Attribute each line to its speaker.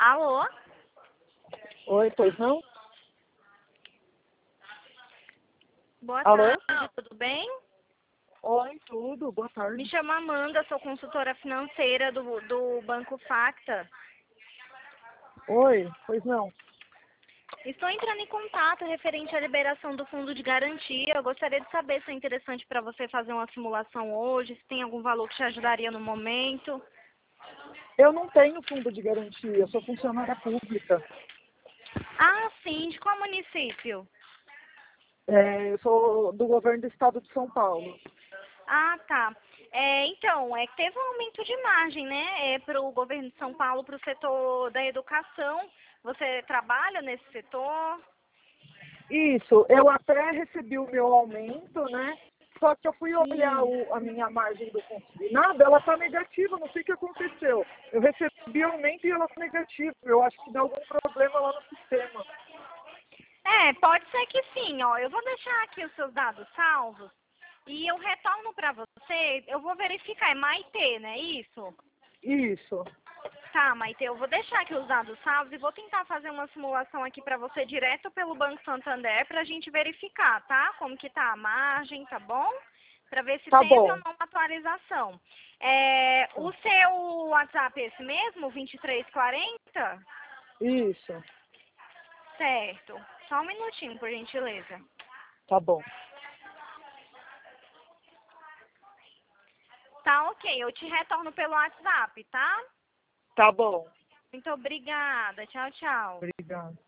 Speaker 1: Alô?
Speaker 2: Oi, pois não?
Speaker 1: Boa
Speaker 2: Alô?
Speaker 1: tarde, tudo bem?
Speaker 2: Oi, tudo, boa
Speaker 1: Me
Speaker 2: tarde.
Speaker 1: chamo Amanda, sou consultora financeira do Banco Facta.
Speaker 2: Oi, pois não?
Speaker 1: Estou entrando em contato referente à liberação do fundo de garantia. Eu gostaria de saber se é interessante para você fazer uma simulação hoje, se tem algum valor que te ajudaria no momento.
Speaker 2: Eu não tenho fundo de garantia, eu sou funcionária pública.
Speaker 1: Ah, sim, de qual município?
Speaker 2: Eu sou do governo do estado de São Paulo.
Speaker 1: Ah, tá. Então, é que teve um aumento de margem, né, para o governo de São Paulo, para o setor da educação. Você trabalha nesse setor?
Speaker 2: Isso, eu até recebi o meu aumento, né? Só que eu fui olhar
Speaker 1: Sim.
Speaker 2: a minha margem do consignado, ela está negativa, não sei o que aconteceu. Eu recebi aumento e ela está negativa. Eu acho que deu algum problema lá no sistema.
Speaker 1: Pode ser que sim, ó. Eu vou deixar aqui os seus dados salvos e eu retorno para você. Eu vou verificar, é Maitê, né? Isso?
Speaker 2: Isso,
Speaker 1: Tá, Maitê, eu vou deixar aqui os dados salvos e vou tentar fazer uma simulação aqui para você direto pelo Banco Santander para a gente verificar, tá? Como que tá a margem, tá bom? Para ver se
Speaker 2: tá
Speaker 1: teve ou
Speaker 2: bom.
Speaker 1: não uma atualização. O seu WhatsApp é esse mesmo, 2340?
Speaker 2: Isso,
Speaker 1: Certo. Só um minutinho, por gentileza.
Speaker 2: tá bom.
Speaker 1: Tá, ok. Eu te retorno pelo WhatsApp, tá?
Speaker 2: Tá bom.
Speaker 1: Muito obrigada. Tchau, tchau.
Speaker 2: Obrigada.